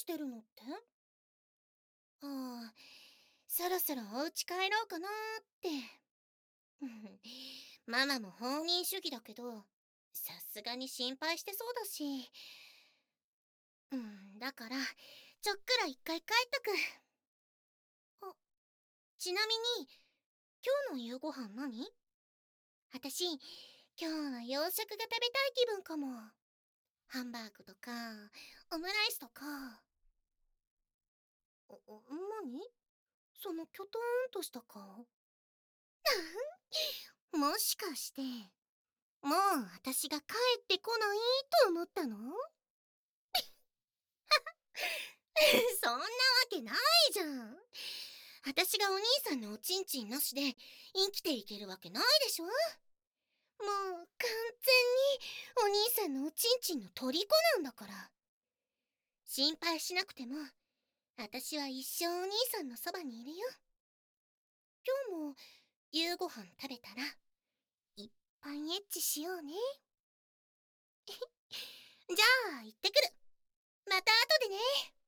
してるのって？ああ、そろそろお家帰ろうかなーって。うんママも放任主義だけど、さすがに心配してそうだし。だから、ちょっくら一回帰っとく。あ、ちなみに、今日の夕ご飯何？あたし、今日は洋食が食べたい気分かも。ハンバーグとか、オムライスとか。何そのキョトーンとした顔。もしかして、もう私が帰ってこないと思ったの？そんなわけないじゃん。私がお兄さんのおちんちんなしで生きていけるわけないでしょ。もう完全にお兄さんのおちんちんの虜なんだから。心配しなくても、私は一生お兄さんのそばにいるよ。今日も夕ご飯食べたら、いっぱいエッチしようね。じゃあ行ってくる。また後でね。